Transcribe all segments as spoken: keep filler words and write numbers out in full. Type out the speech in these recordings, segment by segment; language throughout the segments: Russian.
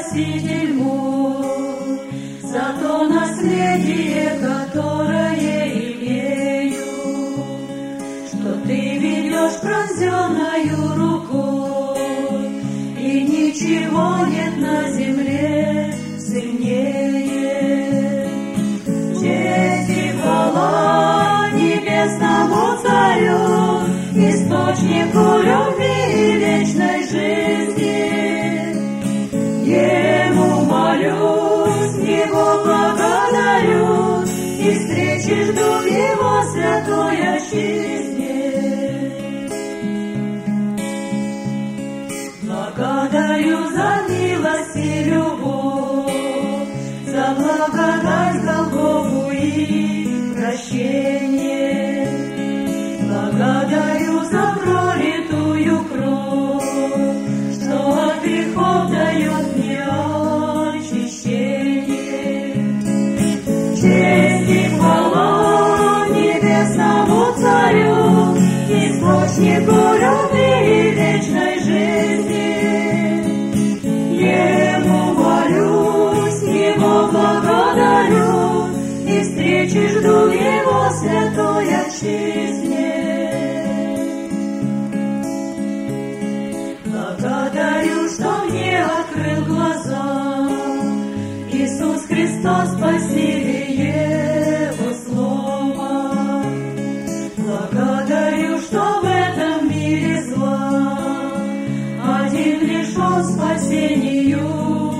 Спаситель мой, за то наследие, которое имею, что Ты ведешь пронзенною рукой, и ничего нет на земле сильнее. Честь и хвала небесному Царю, источнику любви и вечной жизни. Ему молюсь, Его благодарю, и встречи жду в Его святой отчизне. Благодарю за милость и любовь, за благодать Голгофу и прощение. Благодарю за пролитую кровь, что от грехов дает мне очищение. Честь и хвала небесному Царю, источнику любви и вечной жизни. Ему молюсь, Его благодарю, и встречи жду в Его святой отчизне. Благодарю, что мне открыл глаза Иисус Христос, Спаситель Его Слова. Благодарю, что в этом мире зла один лишь Он спасению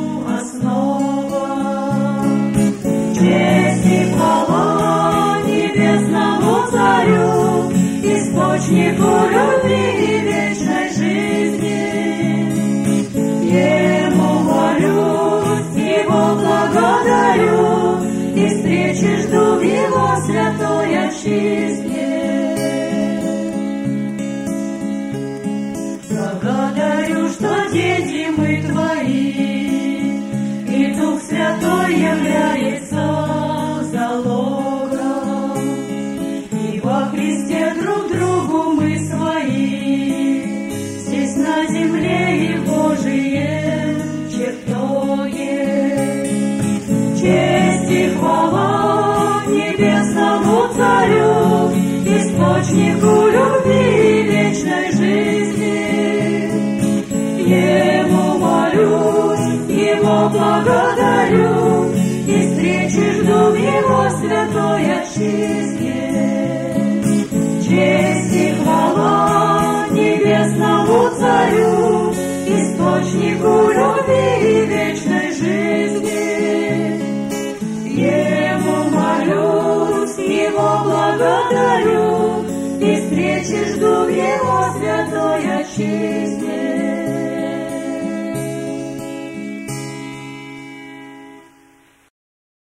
основа. Честь и хвала небесному Царю, источнику любви и вечной жизни. Ему молюсь, Его благодарю, и встречи жду в Его святой отчизне. Благодарю, что дети мы Твои, и Дух Святой является залогом, и во Христе друг другу мы свои, здесь на земле и Божие чертоге. Честь и хвала небесному Царю, источнику любви и вечной жизни. Ему молюсь, Его благодарю, и встречи жду в Его святой отчизне. Честь и хвала небесному Царю, источнику любви и вечной жизни. Ему молюсь, Его благодарю, и встречи жду в Его святой отчизне.